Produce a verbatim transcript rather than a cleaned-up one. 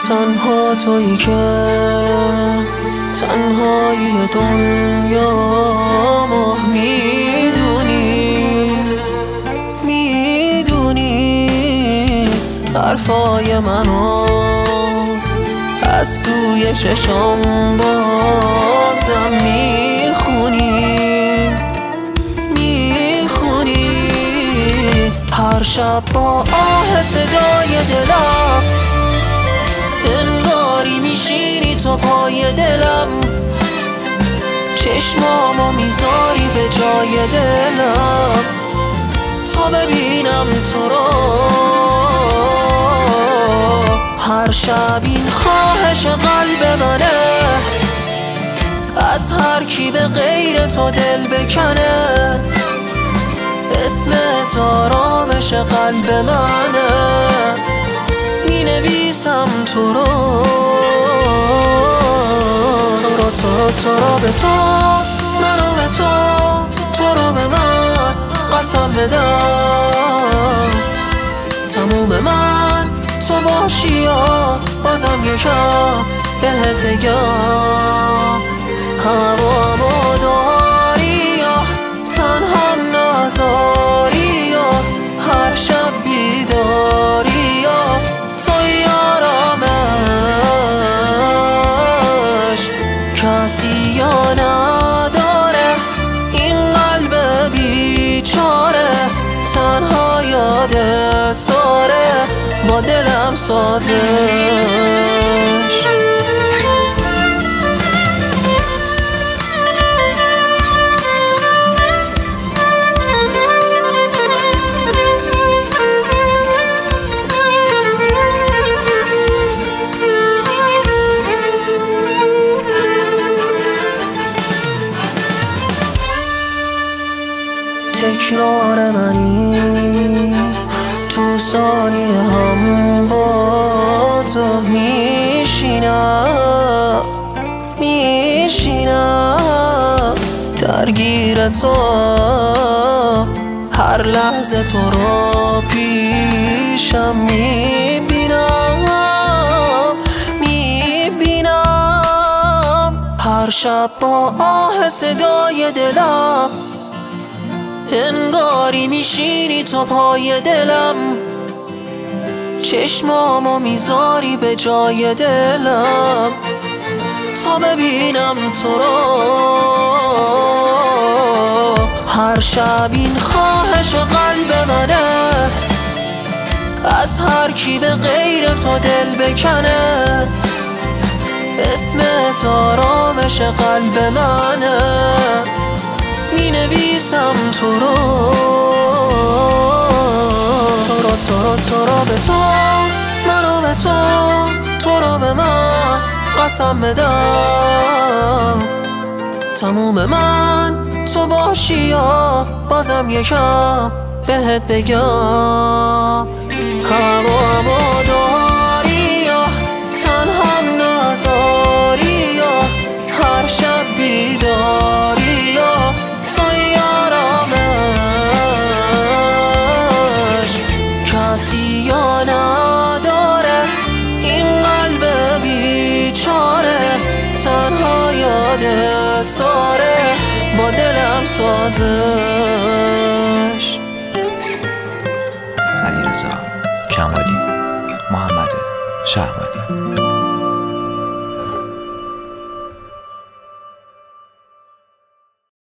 تنها تویی که تنهایی دنیا ما میدونی میدونی حرفای منو از توی چشام بازم میخونی میخونی هر شب با آه صدای دلم انگاری میشینی تو پای دلم چشمامو میذاری به جای دلم تا ببینم تو رو هر شب این خواهش قلب منه از هر کی به غیر تو دل بکنه اسمت آرامش قلب منه می نویسم تو رو تو رو تو رو تو رو به تو منو به تو تو رو به من قسم بدم تموم من تو باشی یا بازم یکم بهت بگم هوامو داری یا تنها نذاری یا هر شب بیداری یا توی آرامش کسی یا نداره این قلب بیچاره تنها یادت داره با دلم سازش تکرار منی تو ثانیه هم با تو میشینم میشینم درگیر تو هر لحظه تو رو پیشم میبینم میبینم هر شب با آه صدای دلم انگاری میشینی تو پای دلم چشمامو میذاری به جای دلم تا ببینم تو رو هر شب این خواهش قلب منه از هر کی به غیر تو دل بکنه اسمت آرامش قلب منه می نویسم تو رو تو رو تو رو تو رو به تو منو به تو تو رو به من قسم بدم تموم من تو باشی یا بازم یکم بهت بگم هوامو داری یا تنها نذاری یا هر شب بیداری یا توی آرامش کسی یا نداره این قلب بیچاره تنها یادت داره با دلم سازش علیرضا کمالی، محمد شعبانی.